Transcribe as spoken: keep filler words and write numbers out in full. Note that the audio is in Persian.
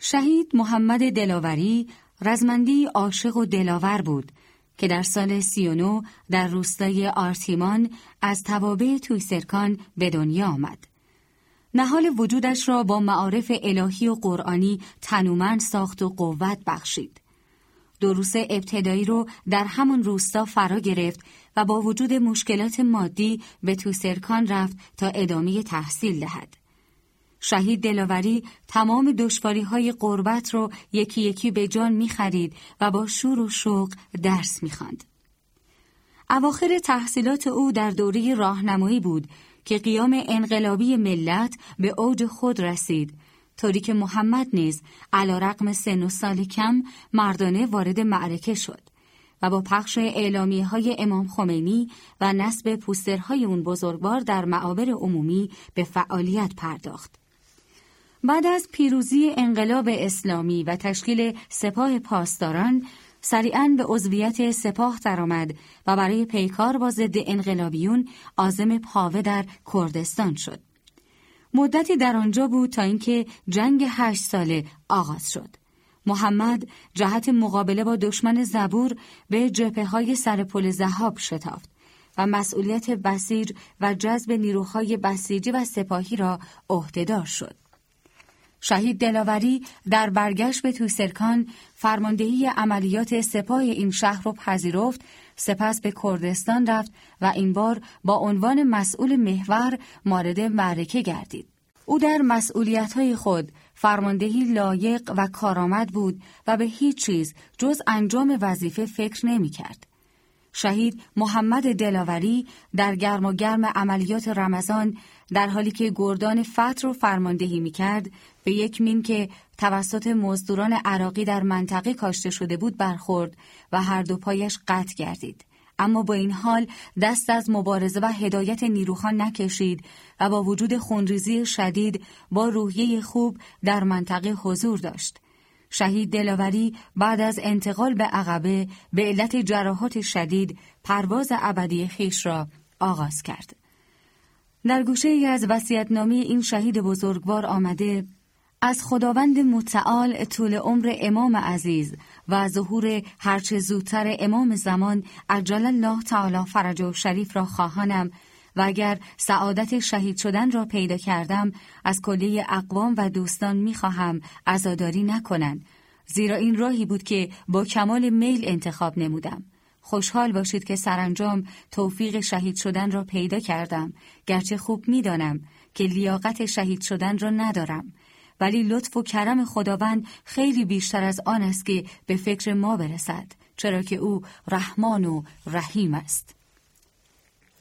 شهید محمد دلاوری رزمندی عاشق و دلاور بود که در سال سی و نه در روستای آرتیمان از توابع تویسرکان به دنیا آمد. نهال وجودش را با معارف الهی و قرآنی تنومند ساخت و قوت بخشید. دروس ابتدایی رو در همون روستا فرا گرفت و با وجود مشکلات مادی به تویسرکان رفت تا ادامه تحصیل دهد. شهید دلاوری تمام دشواری‌های غربت رو یکی یکی به جان می‌خرید و با شور و شوق درس می‌خواند. اواخر تحصیلات او در دوره راهنمایی بود که قیام انقلابی ملت به اوج خود رسید، طوری که محمد نیز علی‌رغم سن و سال کم مردانه وارد معرکه شد و با پخش اعلامیه‌های امام خمینی و نصب پوسترهای اون بزرگوار در معابر عمومی به فعالیت پرداخت. بعد از پیروزی انقلاب اسلامی و تشکیل سپاه پاسداران، سریعاً به عضویت سپاه درآمد و برای پیکار با ضد انقلابیون عازم پاوه در کردستان شد. مدتی در آنجا بود تا اینکه جنگ هشت ساله آغاز شد. محمد جهت مقابله با دشمن زبور به جبهه‌های سر پل ضحاک شتافت و مسئولیت بسیج و جذب نیروهای بسیجی و سپاهی را عهده‌دار شد. شهید دلاوری در برگشت به تویسرکان فرماندهی عملیات سپاه این شهر را پذیرفت، سپس به کردستان رفت و این بار با عنوان مسئول محور مورد معرکه گردید. او در مسئولیت‌های خود فرماندهی لایق و کارآمد بود و به هیچ چیز جز انجام وظیفه فکر نمی‌کرد. شهید محمد دلاوری در گرم و گرم عملیات رمضان در حالی که گردان فتح رو فرماندهی می‌کرد به یک مین که توسط مزدوران عراقی در منطقه کاشته شده بود برخورد و هر دو پایش قطع گردید. اما با این حال دست از مبارزه و هدایت نیروها نکشید و با وجود خونریزی شدید با روحیه خوب در منطقه حضور داشت. شهید دلاوری بعد از انتقال به عقبه به علت جراحات شدید پرواز ابدی خویش را آغاز کرد. در گوشه ای از وصیت‌نامه این شهید بزرگوار آمده: از خداوند متعال طول عمر امام عزیز و ظهور هرچه زودتر امام زمان عجل الله تعالی فرجه شریف را خواهانم و اگر سعادت شهید شدن را پیدا کردم از کلیه اقوام و دوستان می‌خواهم عزاداری نکنند، زیرا این راهی بود که با کمال میل انتخاب نمودم. خوشحال باشید که سرانجام توفیق شهید شدن را پیدا کردم، گرچه خوب می‌دانم که لیاقت شهید شدن را ندارم، ولی لطف و کرم خداوند خیلی بیشتر از آن است که به فکر ما برسد، چرا که او رحمان و رحیم است.